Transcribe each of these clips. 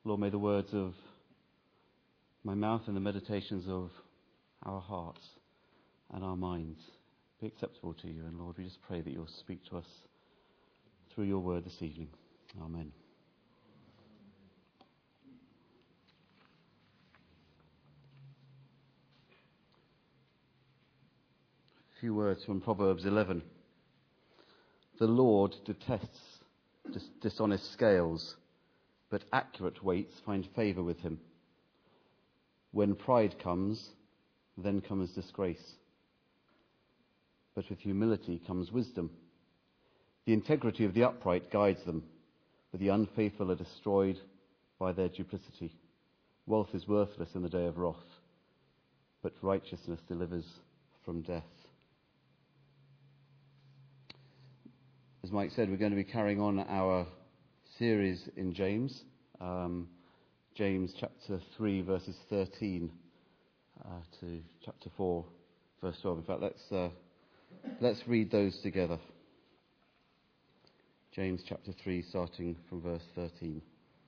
Lord, may the words of my mouth and the meditations of our hearts and our minds be acceptable to you. And Lord, we just pray that you'll speak to us through your word this evening. Amen. A few words from Proverbs 11. The Lord detests dishonest scales, but accurate weights find favour with him. When pride comes, then comes disgrace. But with humility comes wisdom. The integrity of the upright guides them, but the unfaithful are destroyed by their duplicity. Wealth is worthless in the day of wrath, but righteousness delivers from death. As Mike said, we're going to be carrying on our series in James. James chapter 3 verses 13 to chapter 4 verse 12. In fact, let's read those together. James chapter 3 starting from verse 13.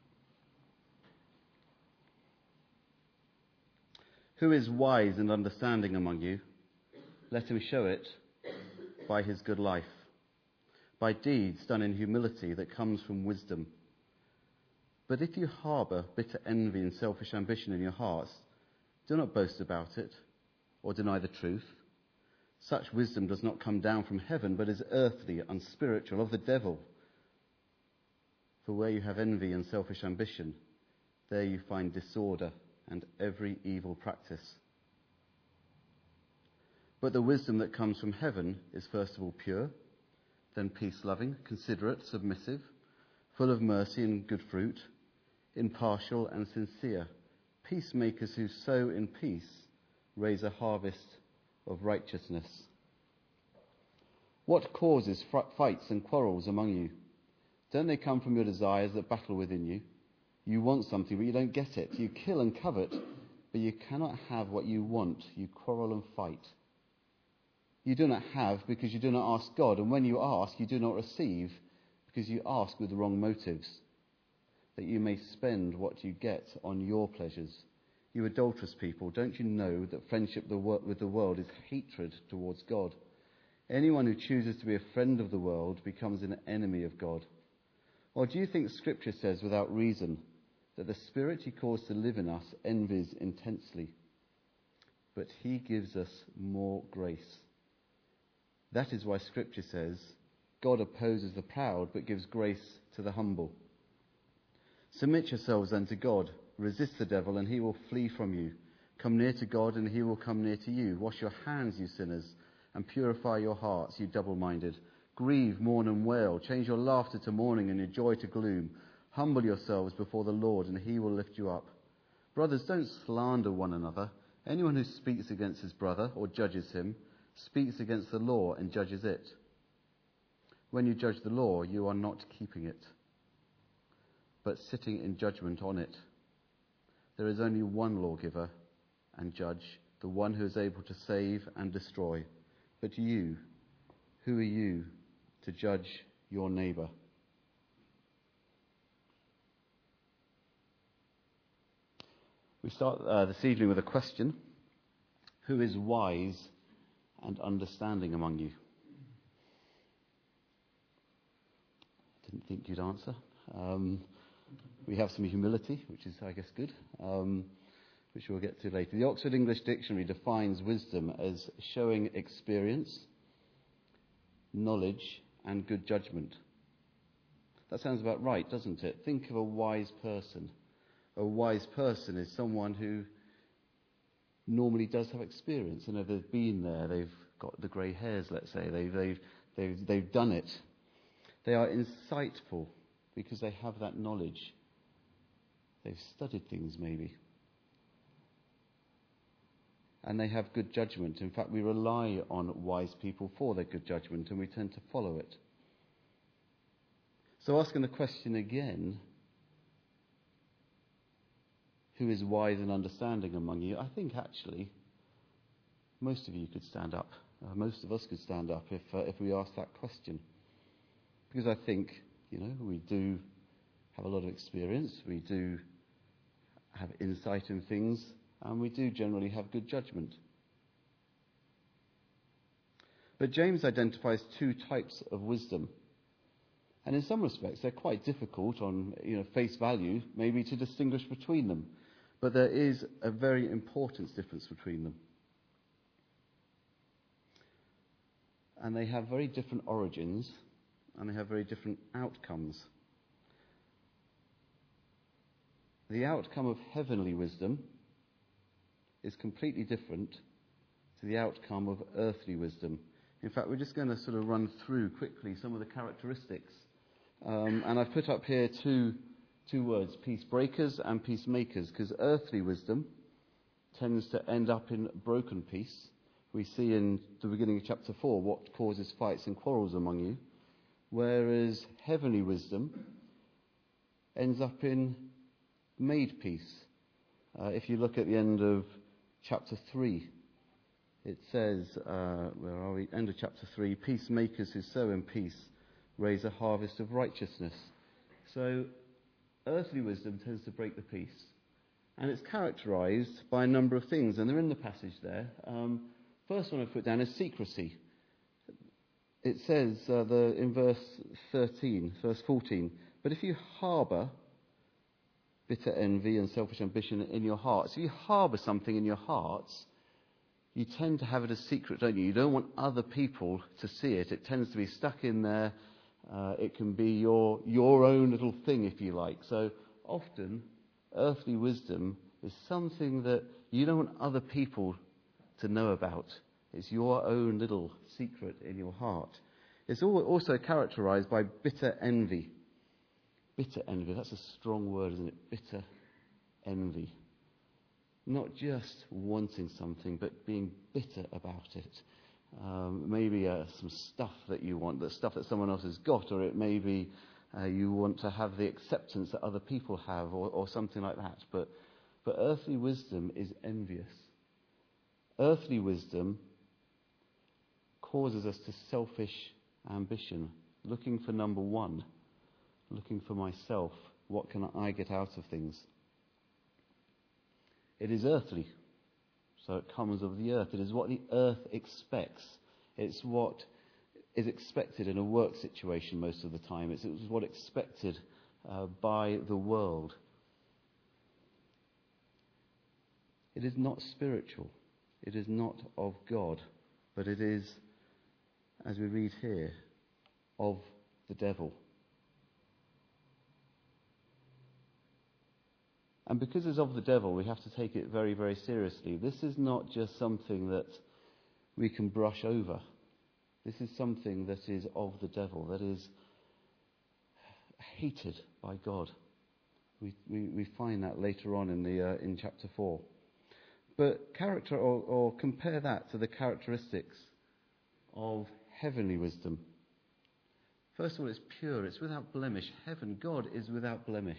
Who is wise and understanding among you? Let him show it by his good life, by deeds done in humility that comes from wisdom. But if you harbour bitter envy and selfish ambition in your hearts, do not boast about it or deny the truth. Such wisdom does not come down from heaven, but is earthly, unspiritual, of the devil. For where you have envy and selfish ambition, there you find disorder and every evil practice. But the wisdom that comes from heaven is first of all pure, then peace-loving, considerate, submissive, full of mercy and good fruit, impartial and sincere. Peacemakers who sow in peace raise a harvest of righteousness. What causes fights and quarrels among you? Don't they come from your desires that battle within you? You want something, but you don't get it. You kill and covet, but you cannot have what you want. You quarrel and fight. You do not have because you do not ask God, and when you ask, you do not receive because you ask with the wrong motives, that you may spend what you get on your pleasures. You adulterous people, don't you know that friendship with the world is hatred towards God? Anyone who chooses to be a friend of the world becomes an enemy of God. Or do you think Scripture says without reason that the Spirit he caused to live in us envies intensely? But he gives us more grace. That is why Scripture says, God opposes the proud but gives grace to the humble. Submit yourselves then to God. Resist the devil and he will flee from you. Come near to God and he will come near to you. Wash your hands, you sinners, and purify your hearts, you double-minded. Grieve, mourn and wail. Change your laughter to mourning and your joy to gloom. Humble yourselves before the Lord and he will lift you up. Brothers, don't slander one another. Anyone who speaks against his brother or judges him speaks against the law and judges it. When you judge the law, you are not keeping it, but sitting in judgment on it. There is only one lawgiver and judge, the one who is able to save and destroy. But you, who are you to judge your neighbour? We start this evening with a question. Who is wise and understanding among you? Didn't think you'd answer. We have some humility, which is, I guess, good, which we'll get to later. The Oxford English Dictionary defines wisdom as showing experience, knowledge, and good judgment. That sounds about right, doesn't it? Think of a wise person. A wise person is someone who normally does have experience. You know, they've been there, they've got the grey hairs, let's say, they've done it. They are insightful because they have that knowledge. They've studied things maybe. And they have good judgment. In fact, we rely on wise people for their good judgment and we tend to follow it. So asking the question again, who is wise and understanding among you? I think actually most of you could stand up. Most of us could stand up if we asked that question. Because I think, we do have a lot of experience. We do have insight in things, and we do generally have good judgment. But James identifies two types of wisdom. And in some respects, they're quite difficult on face value, maybe to distinguish between them. But there is a very important difference between them. And they have very different origins, and they have very different outcomes. The outcome of heavenly wisdom is completely different to the outcome of earthly wisdom. In fact, we're just going to sort of run through quickly some of the characteristics. And I've put up here two words, peace breakers and peacemakers, because earthly wisdom tends to end up in broken peace. We see in the beginning of chapter 4 what causes fights and quarrels among you, whereas heavenly wisdom ends up in made peace. If you look at the end of chapter 3, it says, where are we? End of chapter 3, peacemakers who sow in peace raise a harvest of righteousness. So earthly wisdom tends to break the peace. And it's characterized by a number of things, and they're in the passage there. First one I've put down is secrecy. It says in verse 14, but if you harbour bitter envy and selfish ambition in your hearts, if you harbour something in your hearts, you tend to have it as secret, don't you? You don't want other people to see it. It tends to be stuck in there. It can be your own little thing, if you like. So often, earthly wisdom is something that you don't want other people to know about. It's your own little secret in your heart. It's also characterized by bitter envy. Bitter envy, that's a strong word, isn't it? Bitter envy. Not just wanting something, but being bitter about it. Maybe some stuff that you want, the stuff that someone else has got, or it may be you want to have the acceptance that other people have, or something like that. But earthly wisdom is envious. Earthly wisdom causes us to selfish ambition, looking for number one, looking for myself. What can I get out of things? It is earthly, so it comes of the earth. It is what the earth expects. It's what is expected in a work situation most of the time. It's what is expected by the world. It is not spiritual. It is not of God, but it is, as we read here, of the devil. And because it's of the devil, we have to take it very, very seriously. This is not just something that we can brush over. This is something that is of the devil, that is hated by God. We find that later on in chapter 4. But compare that to the characteristics of heavenly wisdom. First of all, it's pure, it's without blemish. Heaven, God is without blemish.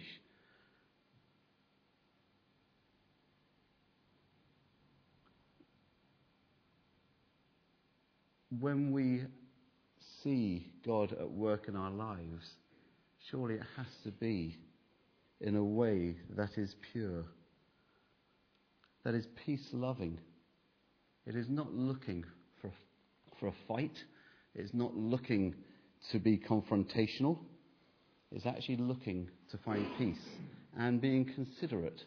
When we see God at work in our lives, surely it has to be in a way that is pure, that is peace-loving. It is not looking for a fight. It's not looking to be confrontational. It's actually looking to find peace and being considerate.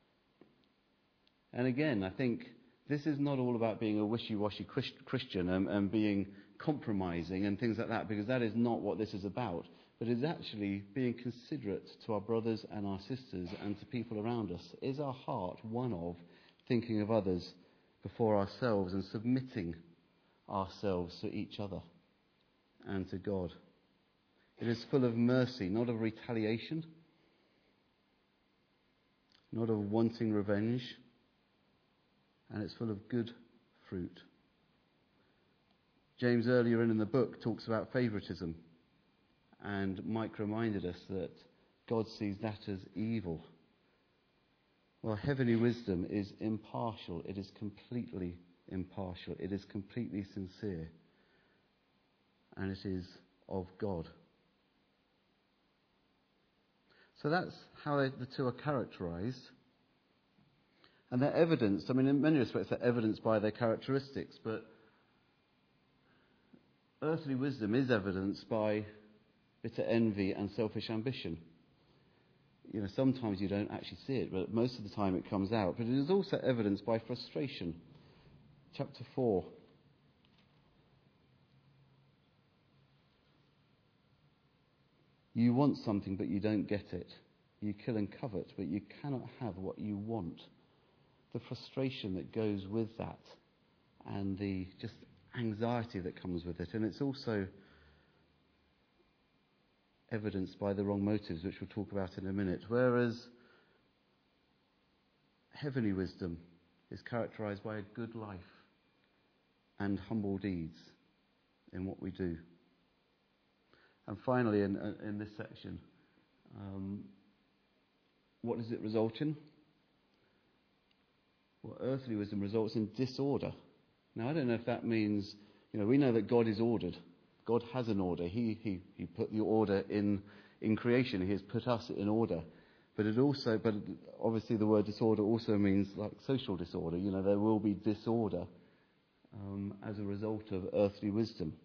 And again, I think this is not all about being a wishy-washy Christian and being compromising and things like that, because that is not what this is about. But it's actually being considerate to our brothers and our sisters and to people around us. Is our heart one of thinking of others before ourselves and submitting ourselves to each other and to God? It is full of mercy, not of retaliation, not of wanting revenge, and it's full of good fruit. James earlier in the book talks about favoritism, and Mike reminded us that God sees that as evil. Well, heavenly wisdom is impartial. It is completely impartial. It is completely sincere. And it is of God. So that's how the two are characterized. And they're evidenced, in many respects, they're evidenced by their characteristics, but earthly wisdom is evidenced by bitter envy and selfish ambition. Sometimes you don't actually see it, but most of the time it comes out. But it is also evidenced by frustration. Chapter 4. You want something, but you don't get it. You kill and covet, but you cannot have what you want. The frustration that goes with that, and the just anxiety that comes with it. And it's also evidenced by the wrong motives, which we'll talk about in a minute. Whereas heavenly wisdom is characterized by a good life and humble deeds in what we do. And finally, in this section, what does it result in? Well, earthly wisdom results in disorder. Now, I don't know if that means, we know that God is ordered. God has an order. He put the order in creation. He has put us in order. But obviously the word disorder also means like social disorder. There will be disorder as a result of earthly wisdom.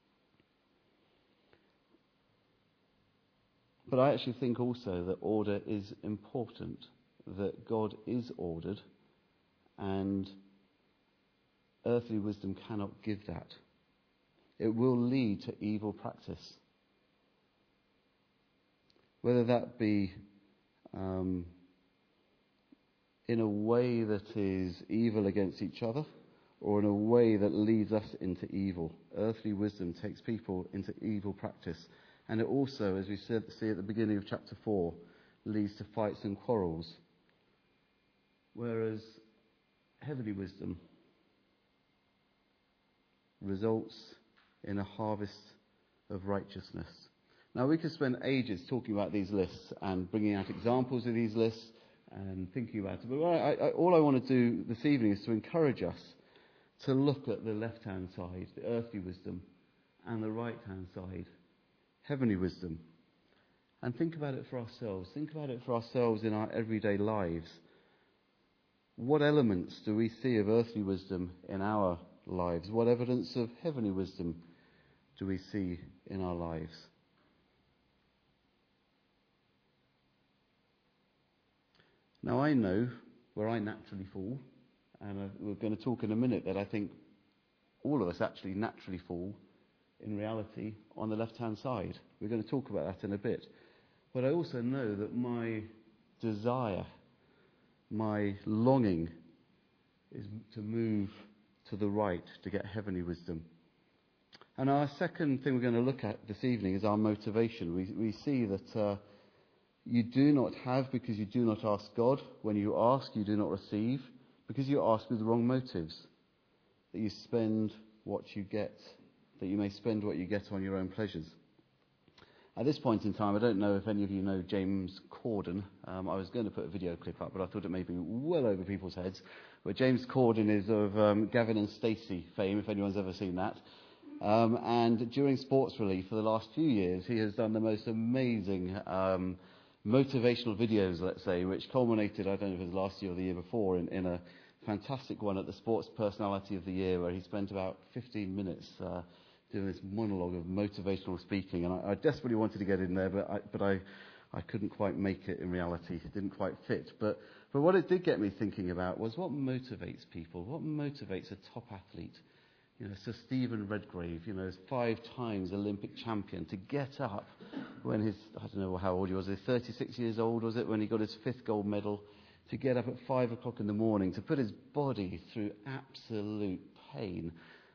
But I actually think also that order is important, that God is ordered, and earthly wisdom cannot give that. It will lead to evil practice. Whether that be in a way that is evil against each other, or in a way that leads us into evil. Earthly wisdom takes people into evil practice. And it also, as we see at the beginning of chapter 4, leads to fights and quarrels. Whereas heavenly wisdom results in a harvest of righteousness. Now, we could spend ages talking about these lists and bringing out examples of these lists and thinking about it. But all I want to do this evening is to encourage us to look at the left-hand side, the earthly wisdom, and the right-hand side, heavenly wisdom. And think about it for ourselves. Think about it for ourselves in our everyday lives. What elements do we see of earthly wisdom in our lives? What evidence of heavenly wisdom do we see in our lives? Now, I know where I naturally fall, and we're going to talk in a minute that I think all of us actually naturally fall, in reality, on the left-hand side. We're going to talk about that in a bit. But I also know that my desire, my longing, is to move to the right to get heavenly wisdom. And our second thing we're going to look at this evening is our motivation. We see that you do not have because you do not ask God. When you ask, you do not receive because you ask with wrong motives. That you spend what you get, that you may spend what you get on your own pleasures. At this point in time, I don't know if any of you know James Corden. I was going to put a video clip up, but I thought it may be well over people's heads. But James Corden is of Gavin and Stacey fame, if anyone's ever seen that. And during Sports Relief for the last few years, he has done the most amazing motivational videos, let's say, which culminated, I don't know if it was last year or the year before, in a fantastic one at the Sports Personality of the Year, where he spent about 15 minutes doing this monologue of motivational speaking. And I desperately wanted to get in there, but I couldn't quite make it in reality. It didn't quite fit. But what it did get me thinking about was what motivates people. What motivates a top athlete? Sir Stephen Redgrave, 5 times Olympic champion, to get up when I don't know how old he was, 36 years old, was it, when he got his 5th gold medal, to get up at 5 o'clock in the morning, to put his body through absolute pain,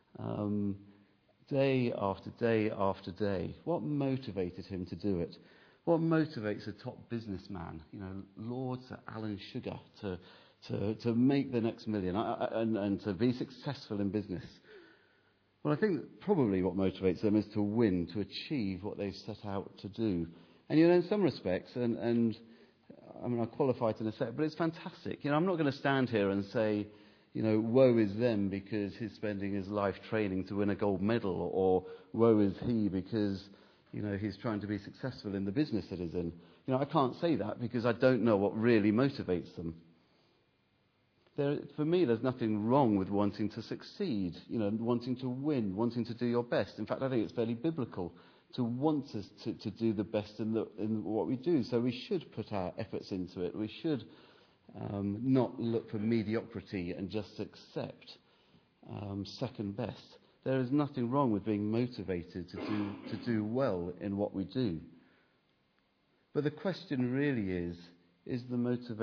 day after day after day. What motivated him to do it? What motivates a top businessman, Lord Sir Alan Sugar, to make the next million and to be successful in business? Well, I think probably what motivates them is to win, to achieve what they've set out to do. And, in some respects, and I'll qualify it in a sec, but it's fantastic. I'm not going to stand here and say, woe is them because he's spending his life training to win a gold medal, or woe is he because, he's trying to be successful in the business that he's in. I can't say that because I don't know what really motivates them. For me, there's nothing wrong with wanting to succeed, wanting to win, wanting to do your best. In fact, I think it's fairly biblical to want to do the best in what we do. So we should put our efforts into it. We should not look for mediocrity and just accept second best. There is nothing wrong with being motivated to do well in what we do. But the question really is the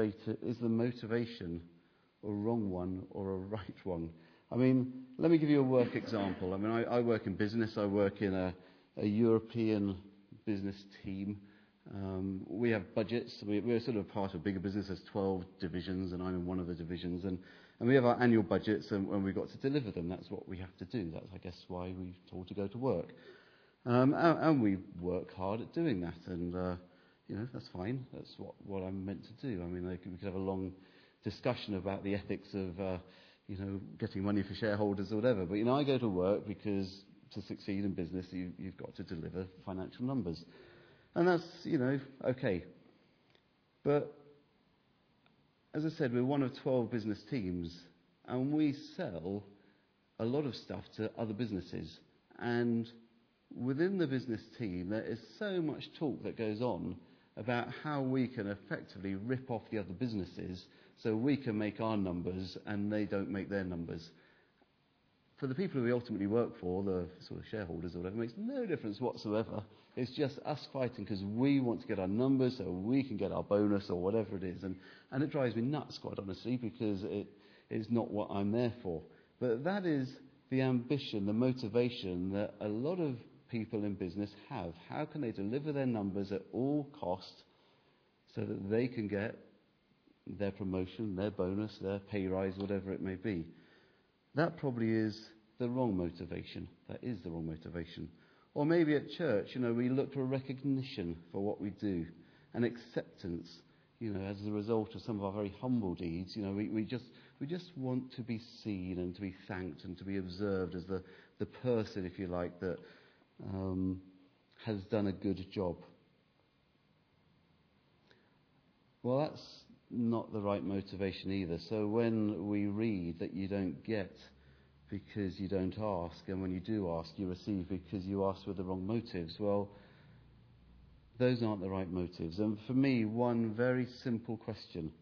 motivation a wrong one or a right one? I mean, let me give you a work example. I mean, I work in business. I work in a European business team. We have budgets. We're sort of part of a bigger business. There's 12 divisions, and I'm in one of the divisions. And we have our annual budgets, and we've got to deliver them. That's what we have to do. That's, I guess, why we're told to go to work. And we work hard at doing that. And, that's fine. That's what I'm meant to do. I mean, we could have a long discussion about the ethics of, getting money for shareholders or whatever. But, I go to work because to succeed in business, you've got to deliver financial numbers. And that's, okay. But as I said, we're one of 12 business teams, and we sell a lot of stuff to other businesses. And within the business team, there is so much talk that goes on about how we can effectively rip off the other businesses so we can make our numbers and they don't make their numbers. For the people who we ultimately work for, the sort of shareholders or whatever, it makes no difference whatsoever. It's just us fighting because we want to get our numbers so we can get our bonus or whatever it is. And it drives me nuts, quite honestly, because it is not what I'm there for. But that is the ambition, the motivation that a lot of people in business have. How can they deliver their numbers at all cost so that they can get their promotion, their bonus, their pay rise, whatever it may be? That probably is the wrong motivation. That is the wrong motivation. Or maybe at church, we look for recognition for what we do and acceptance, as a result of some of our very humble deeds. We just want to be seen and to be thanked and to be observed as the person, if you like, that has done a good job. Well, that's not the right motivation either. So when we read that you don't get because you don't ask, and when you do ask, you receive because you ask with the wrong motives, well, those aren't the right motives. And for me, one very simple question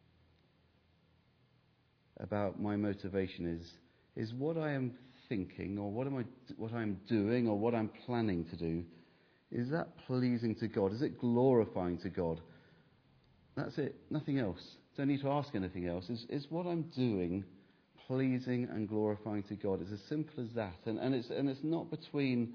about my motivation is what I am thinking, or what I'm doing, or what I'm planning to do, is that pleasing to God? Is it glorifying to God? That's it, nothing else. Don't need to ask anything else. Is what I'm doing pleasing and glorifying to God? It's as simple as that. And it's not between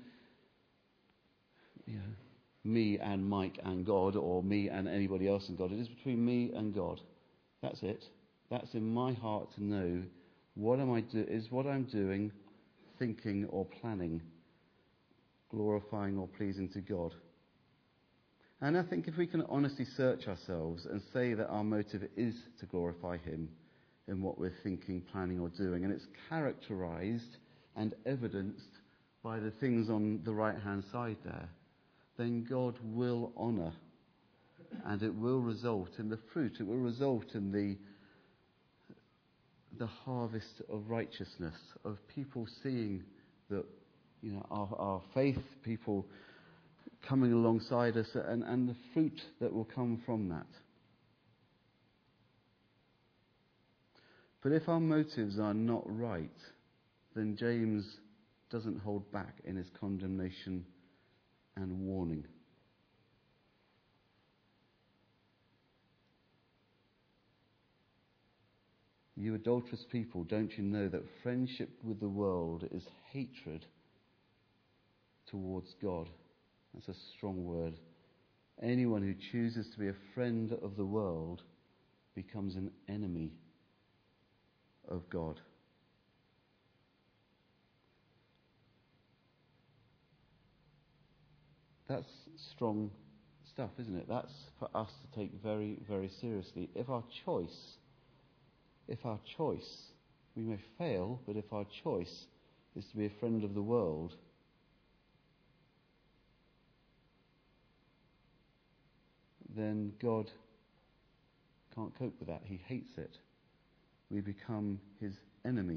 me and Mike and God, or me and anybody else and God. It is between me and God. That's it. That's in my heart to know is what I'm doing, thinking or planning, glorifying or pleasing to God. And I think if we can honestly search ourselves and say that our motive is to glorify Him in what we're thinking, planning or doing, and it's characterized and evidenced by the things on the right-hand side there, then God will honour, and it will result in the fruit. It will result in the harvest of righteousness, of people seeing that our faith, people coming alongside us, and the fruit that will come from that. But if our motives are not right, then James doesn't hold back in his condemnation and warning. You adulterous people, don't you know that friendship with the world is hatred towards God? That's a strong word. Anyone who chooses to be a friend of the world becomes an enemy of God. That's strong stuff, isn't it? That's for us to take very, very seriously. If our choice, we may fail, but if our choice is to be a friend of the world, then God can't cope with that. He hates it. we become his enemy.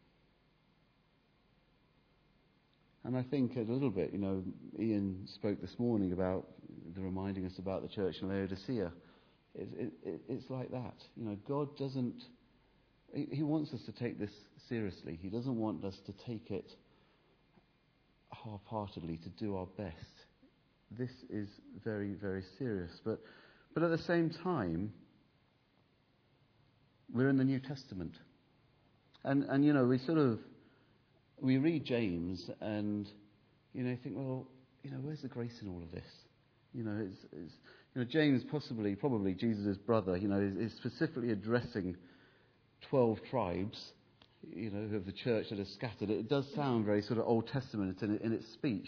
And I think a little bit, Ian spoke this morning about reminding us about the church in Laodicea. It's like that. God doesn't... He wants us to take this seriously. He doesn't want us to take it half-heartedly, to do our best. This is very, very serious. But at the same time, we're in the New Testament. And we read James and, think, well, where's the grace in all of this? James, probably Jesus' brother, is specifically addressing 12 tribes, of the church that are scattered. It does sound very sort of Old Testament in its speech.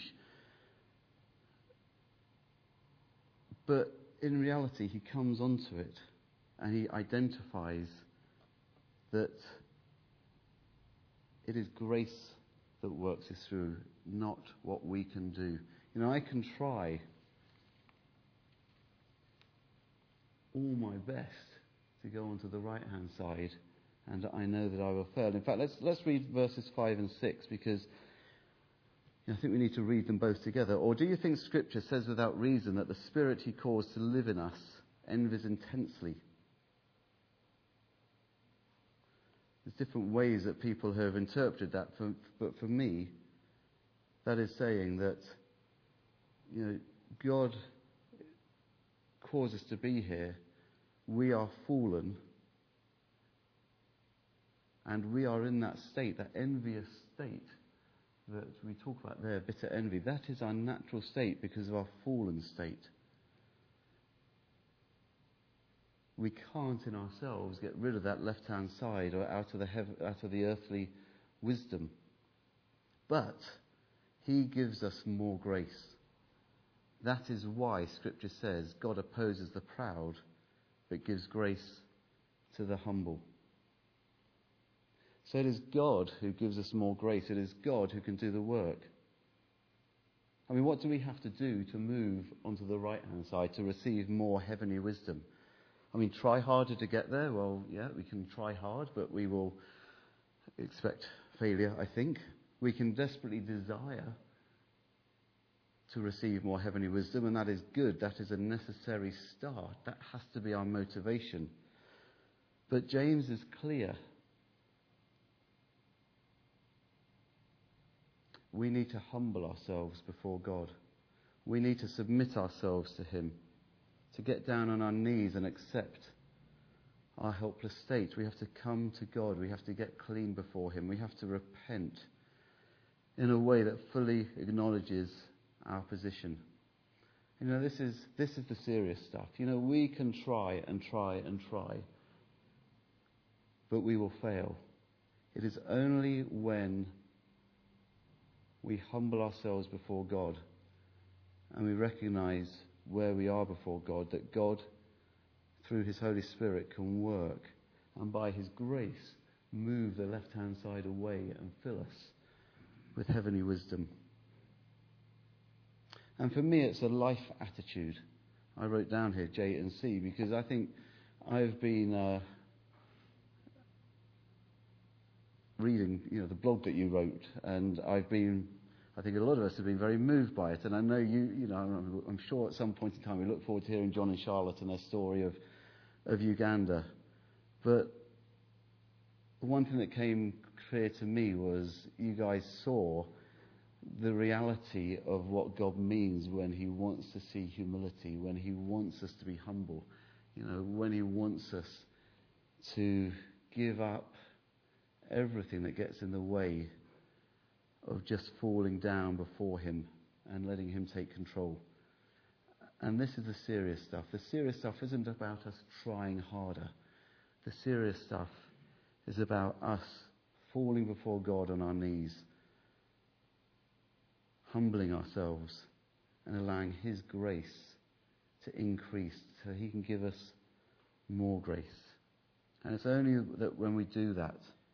But in reality, he comes onto it and he identifies that it is grace that works us through, not what we can do. I can try all my best to go onto the right-hand side, and I know that I will fail. In fact, let's read verses 5 and 6, because I think we need to read them both together. Or do you think Scripture says without reason that the Spirit he caused to live in us envies intensely? There's different ways that people have interpreted that, but for me, that is saying that God caused us to be here. We are fallen, and we are in that state, that envious state that we talk about there, bitter envy. That is our natural state because of our fallen state. We can't in ourselves get rid of that left-hand side or out of the earthly wisdom. But he gives us more grace. That is why Scripture says God opposes the proud, but gives grace to the humble. So it is God who gives us more grace. It is God who can do the work. I mean, what do we have to do to move onto the right-hand side, to receive more heavenly wisdom? I mean, try harder to get there? Well, yeah, we can try hard, but we will expect failure, I think. We can desperately desire to receive more heavenly wisdom, and that is good. That is a necessary start. That has to be our motivation. But James is clear. We need to humble ourselves before God. We need to submit ourselves to him, to get down on our knees and accept our helpless state. We have to come to God. We have to get clean before him. We have to repent in a way that fully acknowledges our position. This is the serious stuff. We can try and try and try, but we will fail. It is only when we humble ourselves before God and we recognize where we are before God, that God, through his Holy Spirit, can work and by his grace move the left-hand side away and fill us with heavenly wisdom. And for me, it's a life attitude. I wrote down here J and C because I think I've been reading, the blog that you wrote, and I think a lot of us have been very moved by it. And I know I'm sure at some point in time we look forward to hearing John and Charlotte and their story of Uganda. But one thing that came clear to me was you guys saw the reality of what God means when he wants to see humility, when he wants us to be humble, when he wants us to give up everything that gets in the way of just falling down before him and letting him take control. And this is the serious stuff. The serious stuff isn't about us trying harder. The serious stuff is about us falling before God on our knees, humbling ourselves and allowing his grace to increase so he can give us more grace. And it's only that when we do that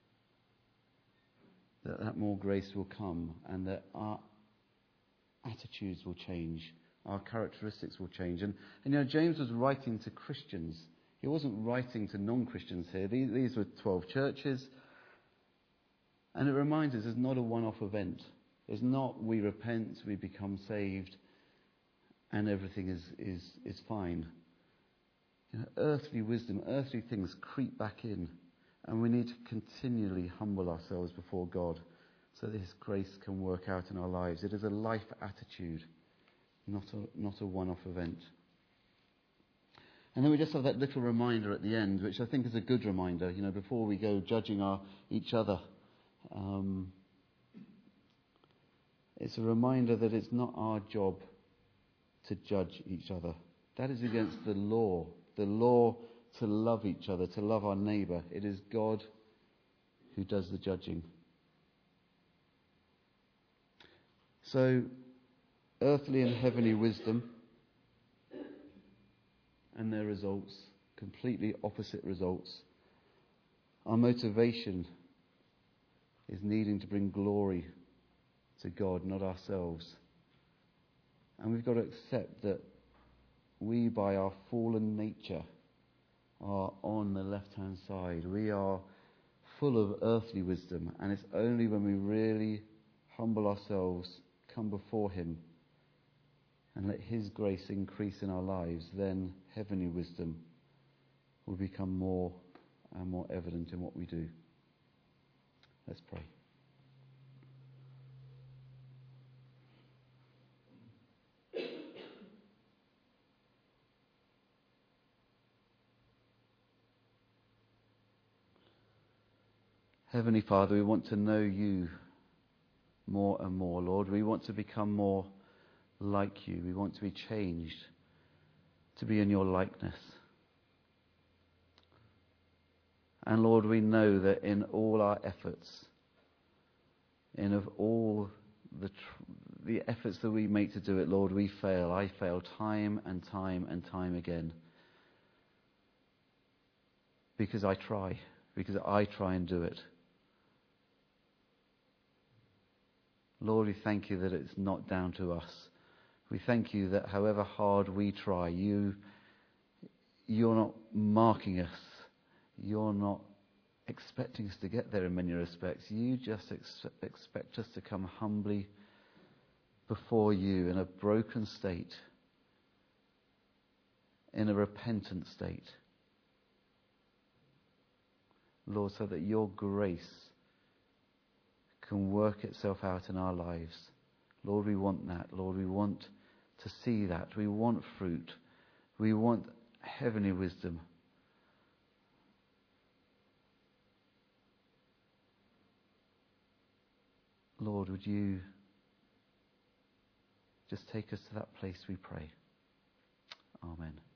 more grace will come and that our attitudes will change, our characteristics will change. And James was writing to Christians. He wasn't writing to non-Christians here. These were 12 churches. And it reminds us it's not a one-off event. It's not we repent, we become saved, and everything is fine. Earthly wisdom, earthly things creep back in, and we need to continually humble ourselves before God so that His grace can work out in our lives. It is a life attitude, not a one-off event. And then we just have that little reminder at the end, which I think is a good reminder, before we go judging each other. It's a reminder that it's not our job to judge each other. That is against the law to love each other, to love our neighbour. It is God who does the judging. So, earthly and heavenly wisdom and their results, completely opposite results. Our motivation is needing to bring glory to God, not ourselves. And we've got to accept that we, by our fallen nature, are on the left-hand side. We are full of earthly wisdom, and it's only when we really humble ourselves, come before Him, and let His grace increase in our lives, then heavenly wisdom will become more and more evident in what we do. Let's pray. Heavenly Father, we want to know You more and more, Lord. We want to become more like You. We want to be changed to be in Your likeness. And Lord, we know that in all our efforts, in of all the efforts that we make to do it, Lord, we fail. I fail time and time and time again. Because I try and do it. Lord, we thank You that it's not down to us. We thank You that however hard we try, You're not marking us. You're not expecting us to get there in many respects. You just expect us to come humbly before You in a broken state, in a repentant state. Lord, so that Your grace can work itself out in our lives. Lord, we want that. Lord, we want to see that. We want fruit. We want heavenly wisdom. Lord, would You just take us to that place, we pray. Amen.